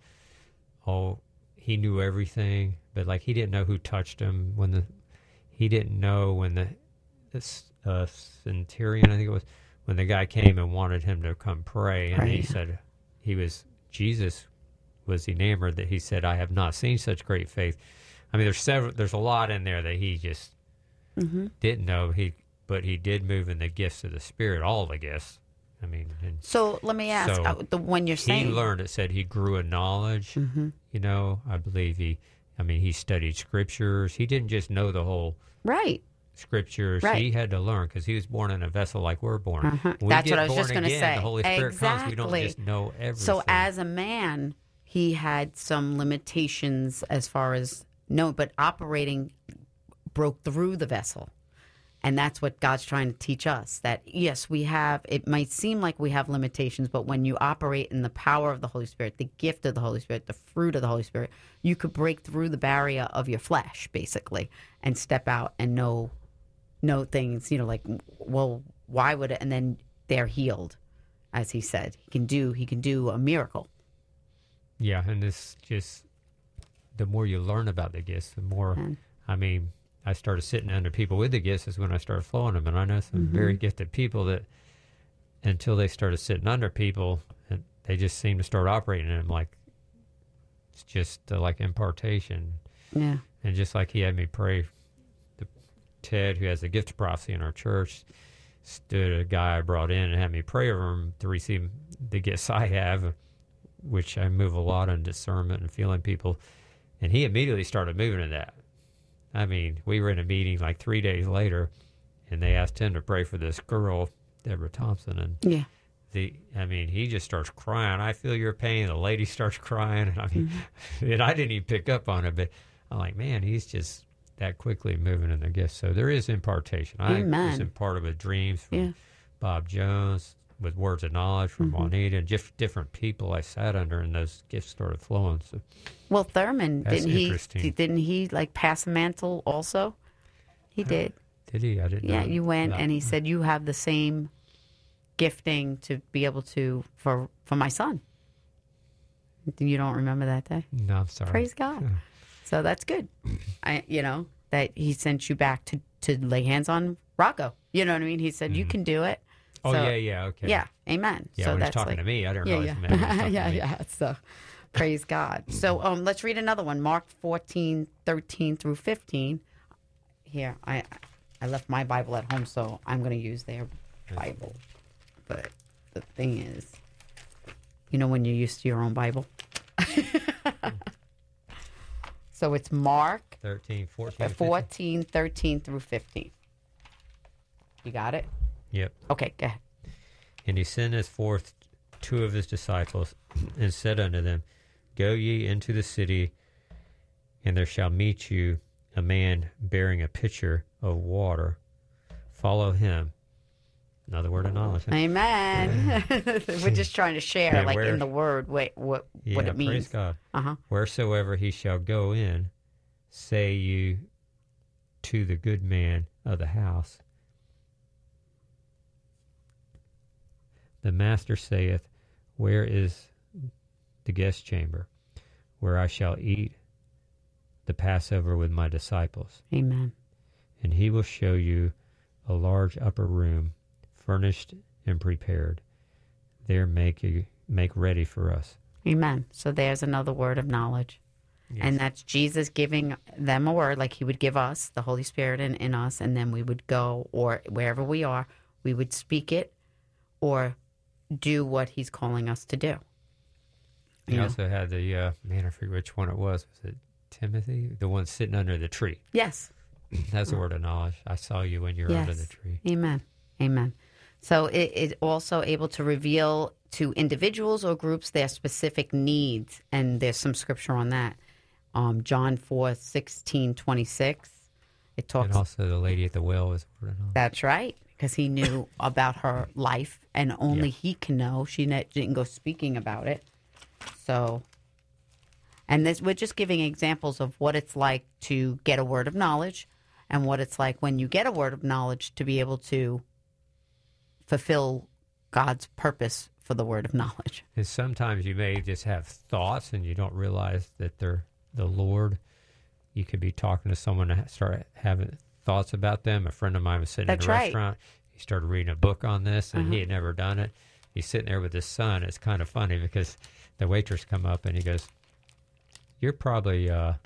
he knew everything, but like he didn't know who touched him he didn't know when the centurion, I think it was, when the guy came and wanted him to come pray, and he said Jesus was enamored that he said, I have not seen such great faith. I mean, there's a lot in there that he just didn't know. But he did move in the gifts of the Spirit, all the gifts. I mean, so let me ask, when you're saying he learned, it said he grew in knowledge. I believe he studied scriptures. He didn't just know the whole scriptures. He had to learn because he was born in a vessel like we're born. That's what I was just going to say. The Holy Spirit comes. We don't just know everything. So as a man, he had some limitations as far as but operating broke through the vessel. And that's what God's trying to teach us, that, yes, it might seem like we have limitations, but when you operate in the power of the Holy Spirit, the gift of the Holy Spirit, the fruit of the Holy Spirit, you could break through the barrier of your flesh, basically, and step out and know things, like, well, why would it? And then they're healed, as he said. He can do a miracle. Yeah, and it's just, the more you learn about the gifts, the more, I started sitting under people with the gifts is when I started flowing them. And I know some very gifted people that until they started sitting under people, and they just seem to start operating in them like it's just like impartation. Yeah. And just like he had me pray, Ted, who has the gift of prophecy in our church, stood a guy I brought in and had me pray over him to receive the gifts I have, which I move a lot in discernment and feeling people. And he immediately started moving in that. I mean, we were in a meeting like 3 days later, and they asked him to pray for this girl, Deborah Thompson, and he just starts crying. I feel your pain. The lady starts crying, and and I didn't even pick up on it, but I'm like, man, he's just that quickly moving in the gifts. So there is impartation. I was imparted with dreams from Bob Jones, with words of knowledge from Juanita and just different people I sat under, and those gifts started flowing. So Well, Thurman, That's interesting. didn't he like pass a mantle also? He did. did he? I didn't know. Yeah, you went that. and he said you have the same gifting to be able to for my son. You don't remember that day? No, I'm sorry. Praise God. So that's good. That he sent you back to lay hands on Rocco. You know what I mean? He said you can do it. Oh, So- yeah, okay. Yeah, amen. Yeah, so when he's that's talking like, to me, I didn't yeah, realize yeah. he was talking to me. yeah. So praise God. So let's read another one. Mark 14:13 through 15. Here, I left my Bible at home, so I'm going to use their Bible. But the thing is, when you're used to your own Bible. So it's Mark 13, 14, 14, 13 through 15. You got it? Yep. Okay, go ahead. And he sendeth forth two of his disciples, and said unto them, Go ye into the city, and there shall meet you a man bearing a pitcher of water. Follow him. Another word of knowledge. Huh? Amen. We're just trying to share, And like where- in the word, what Yeah, it means. praise God. Uh-huh. Wheresoever he shall go in, say you to the good man of the house, The master saith, Where is the guest chamber, where I shall eat the Passover with my disciples? Amen. And he will show you a large upper room, furnished and prepared. There make ready for us. Amen. So there's another word of knowledge. Yes. And that's Jesus giving them a word like he would give us, the Holy Spirit in us, and then we would go, or wherever we are, we would speak it or do what he's calling us to do. He You know? also had the, I forget which one it was. Was it Timothy? The one sitting under the tree. Yes. That's a word of knowledge. I saw you when you were under the tree. Amen. Amen. So it is also able to reveal to individuals or groups their specific needs. And there's some scripture on that. John 4:16-26. It talks. And also the lady at the well was a word of knowledge. That's right, because he knew about her life, and only he can know. She didn't go speaking about it. So, and this, we're just giving examples of what it's like to get a word of knowledge, and what it's like when you get a word of knowledge to be able to fulfill God's purpose for the word of knowledge. And sometimes you may just have thoughts and you don't realize that they're the Lord. You could be talking to someone and start having thoughts about them. A friend of mine was sitting That's in a right. restaurant. He started reading a book on this, and he had never done it. He's sitting there with his son. It's kind of funny because the waitress come up and he goes, "You're probably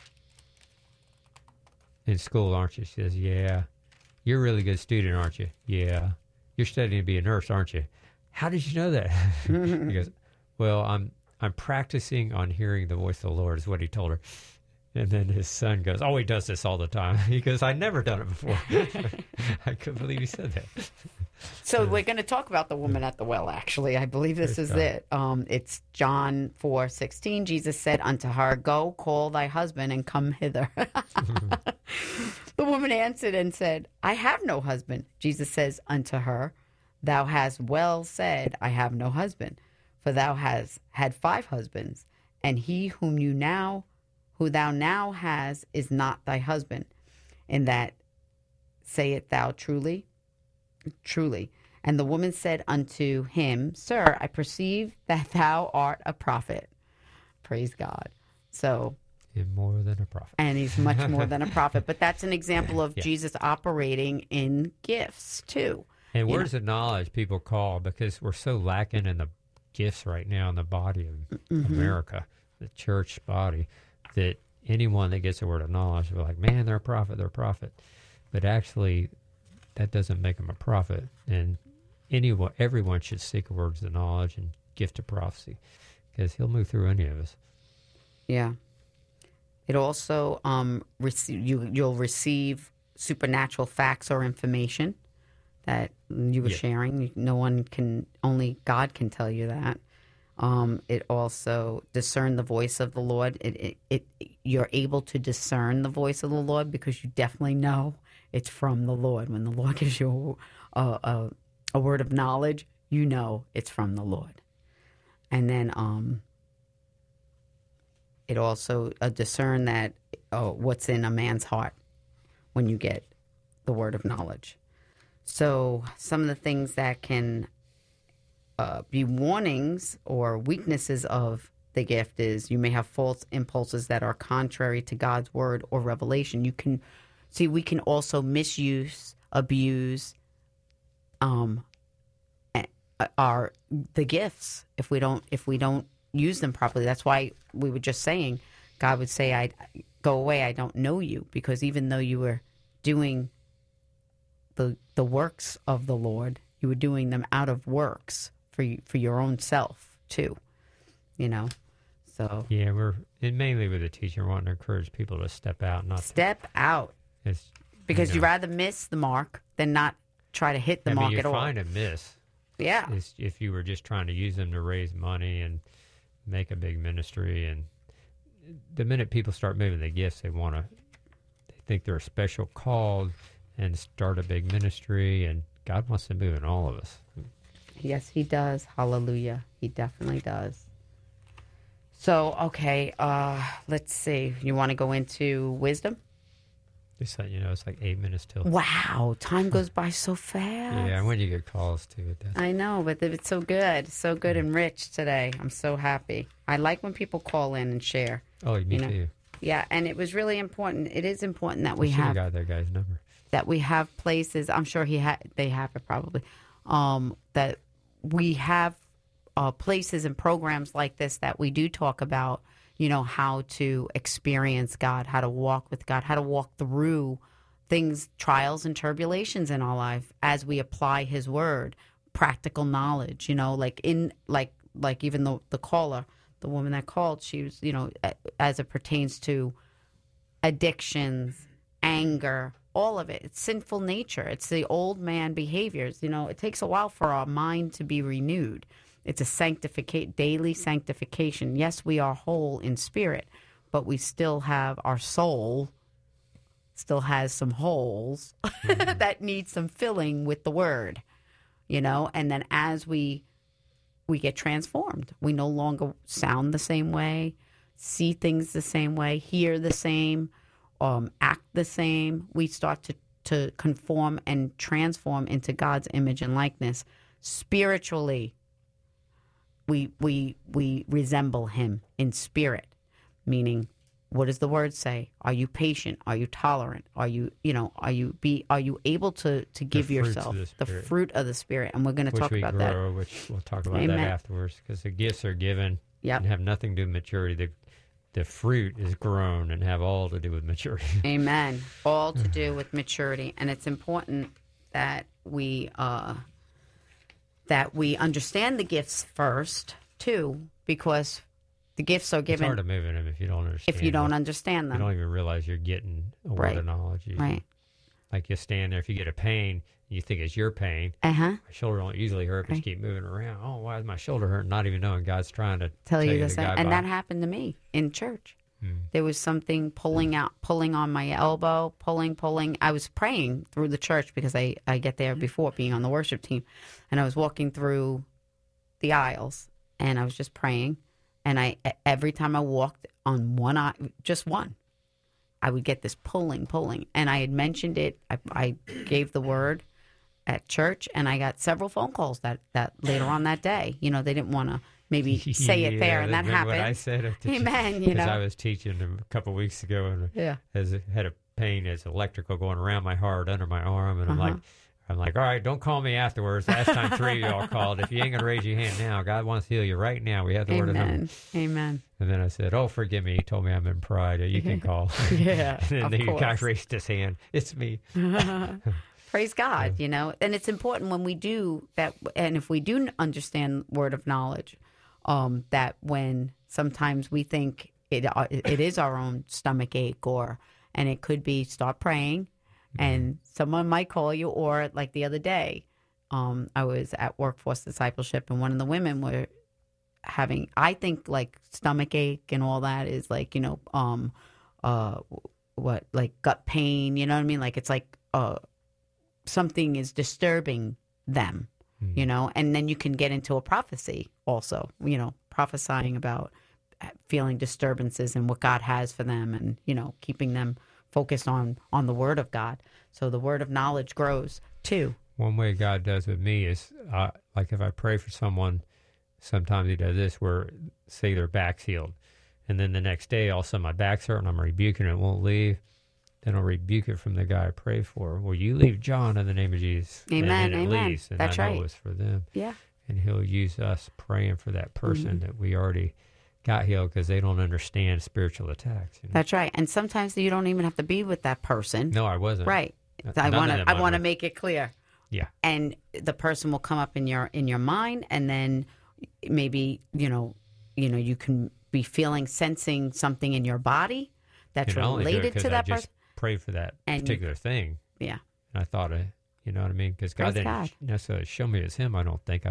in school, aren't you?" She says, "Yeah." "You're a really good student, aren't you?" "Yeah." "You're studying to be a nurse, aren't you?" "How did you know that?" He goes, "Well, I'm practicing on hearing the voice of the Lord," is what he told her. And then his son goes, "Oh, he does this all the time." He goes, "I've never done it before." I couldn't believe he said that. So we're going to talk about the woman at the well, actually. I believe this is it. It's John 4:16. Jesus said unto her, "Go, call thy husband and come hither." The woman answered and said, "I have no husband." Jesus says unto her, "Thou hast well said, I have no husband. For thou hast had 5 husbands, and he who thou now has is not thy husband. In that sayest thou truly? Truly." And the woman said unto him, "Sir, I perceive that thou art a prophet." Praise God. So, And more than a prophet. and he's much more than a prophet. But that's an example of Jesus operating in gifts too. And You words of knowledge people call because we're so lacking in the gifts right now in the body of America, the church body, that anyone that gets a word of knowledge will be like, "Man, they're a prophet, they're a prophet." But actually, that doesn't make them a prophet. And everyone should seek words of knowledge and gift of prophecy because he'll move through any of us. Yeah. It also you'll receive supernatural facts or information that you were sharing. Only God can tell you that. It also discern the voice of the Lord. You're able to discern the voice of the Lord because you definitely know it's from the Lord. When the Lord gives you a word of knowledge, you know it's from the Lord. And then it also discern that what's in a man's heart when you get the word of knowledge. So some of the things that can be warnings or weaknesses of the gift is you may have false impulses that are contrary to God's word or revelation. We can also misuse, abuse the gifts if we don't use them properly. That's why we were just saying, God would say, "I go away, I don't know you," because even though you were doing the works of the Lord, you were doing them out of works for your own self too, So yeah, and mainly with the teacher, wanting to encourage people to step out, because you'd rather miss the mark than not try to hit the mark at all. You're fine to miss. Yeah, if you were just trying to use them to raise money and make a big ministry, and the minute people start moving the gifts, they think they're special called and start a big ministry, and God wants to move in all of us. Yes, he does. Hallelujah. He definitely does. So, okay, let's see. You want to go into wisdom? Just so you know, it's like 8 minutes till. Wow, time goes by so fast. Yeah, when you get calls too, it does. I know, but it's so good and rich today. I'm so happy. I like when people call in and share. Oh, me too. Yeah, and it was really important. It is important that we have. have Got that guy's number. That we have places. I'm sure they have it probably. That we have places and programs like this that we do talk about. How to experience God, how to walk with God, how to walk through things, trials and tribulations in our life as we apply His word, practical knowledge. Like even the caller, the woman that called, she was, as it pertains to addictions, anger, all of it. It's sinful nature. It's the old man behaviors. It takes a while for our mind to be renewed. It's a daily sanctification. Yes, we are whole in spirit, but we still have our soul still has some holes that need some filling with the word, and then as we get transformed, we no longer sound the same way, see things the same way, hear the same, act the same. We start to conform and transform into God's image and likeness spiritually. We resemble Him in spirit, meaning, what does the word say? Are you patient? Are you tolerant? Are you able to give yourself the fruit of the Spirit? And we're going to talk about that. Which we'll talk about that afterwards, because the gifts are given and have nothing to do with maturity. The fruit is grown and have all to do with maturity. Amen. All to do with maturity, and it's important that we understand the gifts first, too, because the gifts are given. It's hard to move in them if you don't understand. If you don't understand them, you don't even realize you're getting a word of knowledge. Right. Like you stand there, if you get a pain, you think it's your pain. My shoulder don't usually hurt, but you keep moving around. Oh, why is my shoulder hurting? Not even knowing God's trying to tell you the same. And that happened to me in church. There was something pulling on my elbow, pulling. I was praying through the church because I get there before being on the worship team. And I was walking through the aisles and I was just praying. And every time I walked on one eye, just one, I would get this pulling. And I had mentioned it. I gave the word at church and I got several phone calls that later on that day. They didn't want to maybe say it there, and that happened. What I said, Amen. Because I was teaching a couple of weeks ago, and had a pain as electrical going around my heart, under my arm, and I'm like, all right, don't call me afterwards. Last time 3 of y'all called. If you ain't gonna raise your hand now, God wants to heal you right now. We have the word of God. Amen. And then I said, "Oh, forgive me." He told me I'm in pride. You can call. Yeah. And then the guy raised his hand. It's me. Praise God, and it's important when we do that, and if we do understand word of knowledge, that when sometimes we think it is our own stomach ache, and it could be, start praying, and someone might call you, or like the other day, I was at Workforce Discipleship, and one of the women were having, I think, like stomach ache and all that is like, like gut pain, you know what I mean? Like it's like something is disturbing them. you know, and then you can get into a prophecy also, you know, prophesying about feeling disturbances and what God has for them, and, you know, keeping them focused on the word of God. So the word of knowledge grows too. One way God does with me is, like if I pray for someone, sometimes he does this where, say their back's healed, and then the next day all of a sudden my back's hurt and I'm rebuking it, it won't leave. Then I'll rebuke it from the guy I pray for. Well, you leave John in the name of Jesus. Amen, and it amen. leaves, and That's I know right. it was for them. Yeah. And he'll use us praying for that person that we already got healed, because they don't understand spiritual attacks. You know? That's right. And sometimes you don't even have to be with that person. No, I wasn't. Right. I want to make it clear. Yeah. And the person will come up in your mind, and then maybe, you know, you can be sensing something in your body that's related to that person. Pray for that particular thing. Yeah. And I thought, you know what I mean? Because God didn't necessarily show me it's him, I don't think.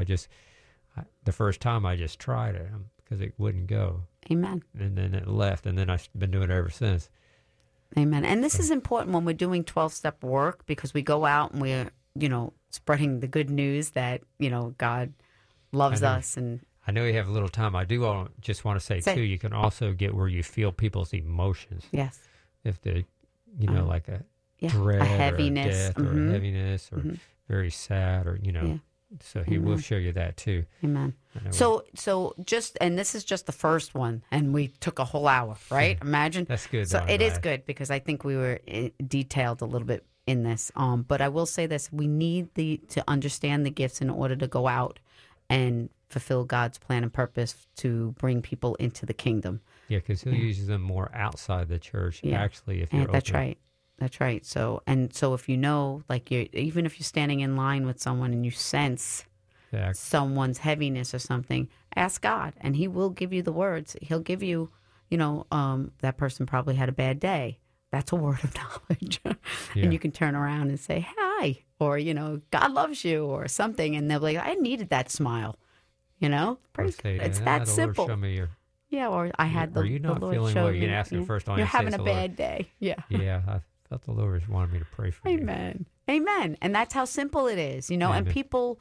The first time I just tried it because it wouldn't go. Amen. And then it left, and then I've been doing it ever since. Amen. And this is important when we're doing 12-step work, because we go out and we're, you know, spreading the good news that, you know, God loves us. And I know you have a little time. I do just want to say, too, you can also get where you feel people's emotions. Yes. If they, you know, like a dread a heaviness, or a death or a heaviness or very sad, or, you know. Yeah. So he will show you that too. Amen. So just, and this is just the first one, and we took a whole hour, right? Imagine. That's good. So it is good, because I think we were detailed a little bit in this. But I will say this: we need to understand the gifts in order to go out and fulfill God's plan and purpose to bring people into the kingdom. Yeah, because He'll use them more outside the church. Yeah. Actually, if you're that's open. right. That's right. So if you know, like, even if you're standing in line with someone and you sense someone's heaviness or something, ask God, and He will give you the words. He'll give you, you know, that person probably had a bad day. That's a word of knowledge. And you can turn around and say, hi, or, you know, God loves you, or something. And they'll be like, I needed that smile, you know? It's that simple. Lord, show me your... Yeah, or I had the Lord. Are you not feeling well? You can ask Him first. You're having a bad day. Yeah. Yeah, I thought the Lord wanted me to pray for you. Amen. Amen. And that's how simple it is, you know. Amen. And people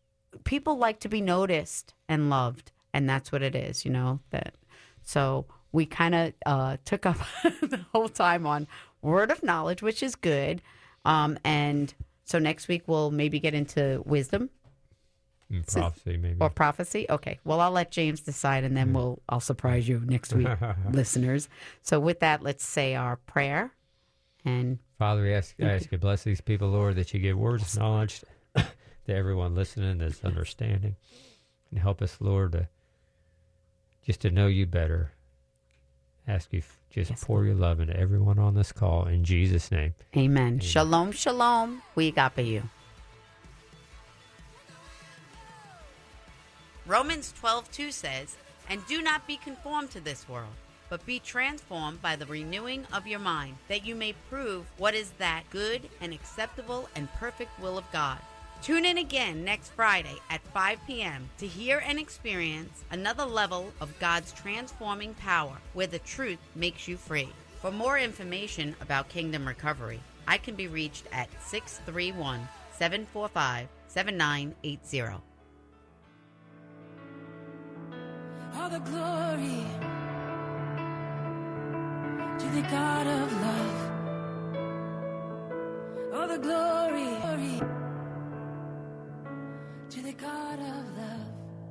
like to be noticed and loved, and that's what it is, you know. So we kind of took up the whole time on word of knowledge, which is good. And so next week we'll maybe get into wisdom. Prophecy, maybe. Or prophecy. Okay. Well, I'll let James decide, and then I'll surprise you next week, listeners. So with that, let's say our prayer. And Father, I ask you to bless these people, Lord, that you give words of knowledge to everyone listening that's understanding, and help us, Lord, to know you better. Ask you pour your love into everyone on this call in Jesus' name. Amen. Shalom, shalom. We got you. Romans 12:2 says, "And do not be conformed to this world, but be transformed by the renewing of your mind, that you may prove what is that good and acceptable and perfect will of God." Tune in again next Friday at 5 p.m. to hear and experience another level of God's transforming power, where the truth makes you free. For more information about Kingdom Recovery, I can be reached at 631-745-7980. All the glory to the God of love. All the glory to the God of love.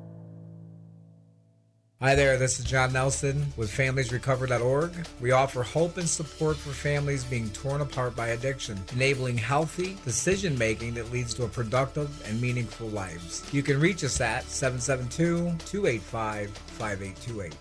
Hi there, this is John Nelson with FamiliesRecover.org. We offer hope and support for families being torn apart by addiction, enabling healthy decision-making that leads to a productive and meaningful lives. You can reach us at 772-285-5828.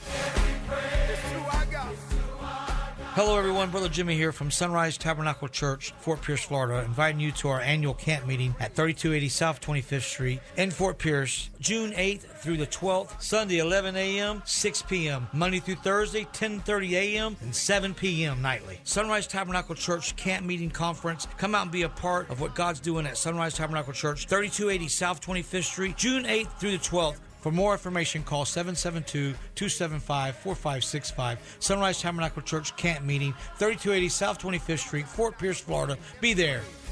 Hello everyone, Brother Jimmy here from Sunrise Tabernacle Church, Fort Pierce, Florida, inviting you to our annual camp meeting at 3280 South 25th Street in Fort Pierce, June 8th through the 12th, Sunday 11 a.m., 6 p.m., Monday through Thursday 10:30 a.m. and 7 p.m. nightly. Sunrise Tabernacle Church Camp Meeting Conference. Come out and be a part of what God's doing at Sunrise Tabernacle Church, 3280 South 25th Street, June 8th through the 12th. For more information, call 772-275-4565. Sunrise Tabernacle Church Camp Meeting, 3280 South 25th Street, Fort Pierce, Florida. Be there.